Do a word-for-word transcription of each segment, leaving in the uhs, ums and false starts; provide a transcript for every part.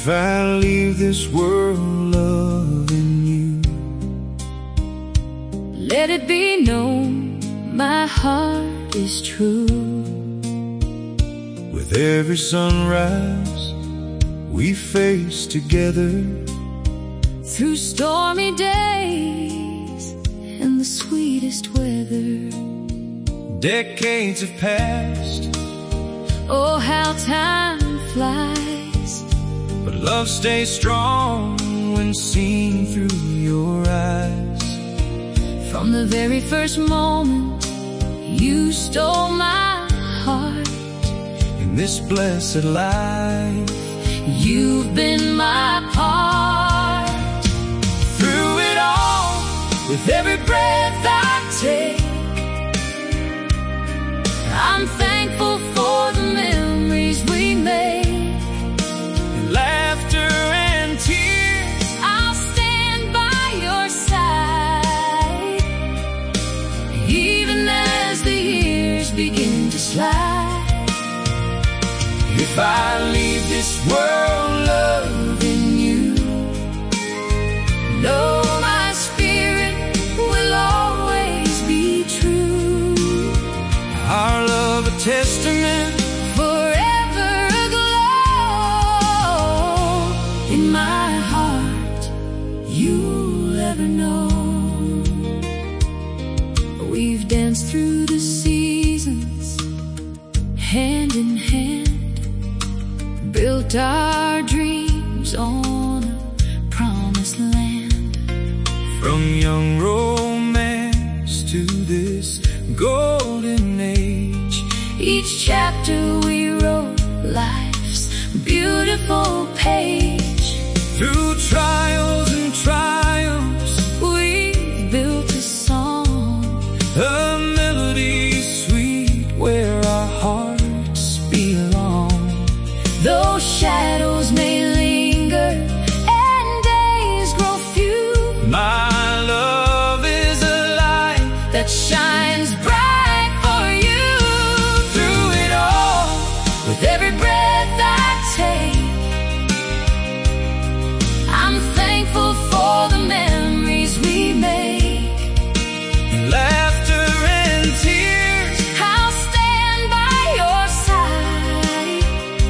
If I leave this world loving you, let it be known my heart is true. With every sunrise we face together, through stormy days and the sweetest weather. Decades have passed, oh how time flies, but love stays strong when seen through your eyes. From the very first moment you stole my heart. In this blessed life you've been my part. Through it all, with every breath I take, I'm thankful for the memories we made. In laughter and tears, I'll stand by your side, even as the years begin to slide. If I leave this world loving you, know my spirit will always be true. Our love a testament, forever aglow. In my heart you'll ever know. We've danced through the seasons, hand in hand, built our dreams on a promised land. From young romance to this golden age, each chapter we wrote life's beautiful page. Through trials and triumphs we've built a song, a melody sweet where our hearts belong. Though shadows may linger and days grow few, my love is a light that shines bright for you. Through it all, with every breath I take, I'm thankful for the memories we make. in laughter and tears, I'll stand by your side,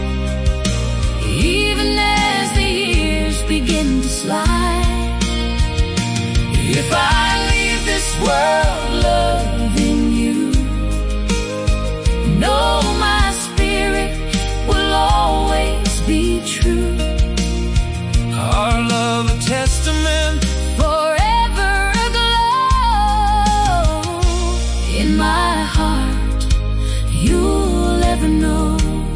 even as the years begin to slide. if I leave this world loving you, know my spirit will always be true. our love a testament, Forever aglow. In my heart you'll ever know.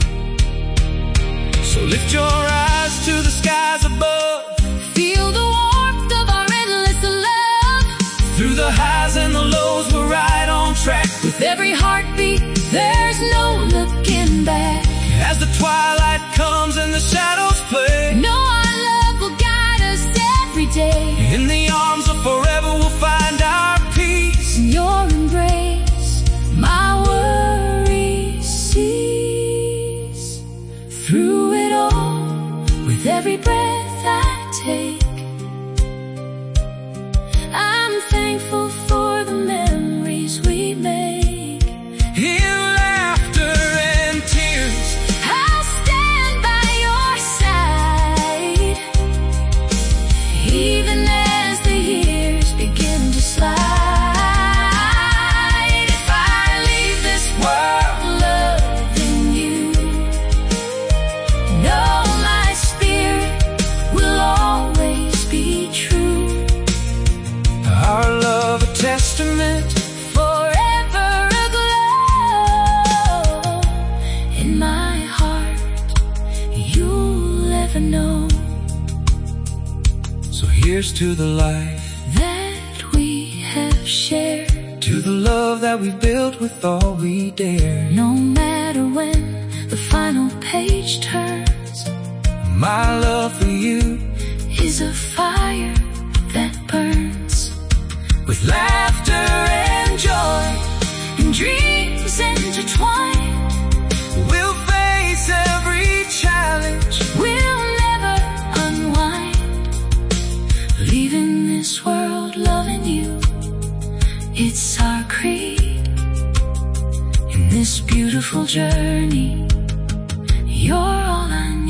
so lift your eyes to the skies above. Feel the warmth of our endless love. Through the highs and the lows we're right on track. With every heartbeat there's no looking back. As the twilight comes and the shadows play, Know our love will guide us every day. in the arms of forever we'll find our peace. In your embrace my worries cease. Through it all, with every breath I take, I'm thankful for the memories we make. In laughter and tears, I'll stand by your side, even as the years begin to slide. If I leave this world loving you, know my spirit will always be true. our love a testament, Forever aglow. In my heart you'll ever know. so here's to the life, That we have shared, to the love that we built with all we dare. no matter when the final page turns. My love for you is a fire that burns, with laughter and joy and dreams intertwined. we'll face every challenge. We'll never It's our creed in this beautiful journey. You're all I need.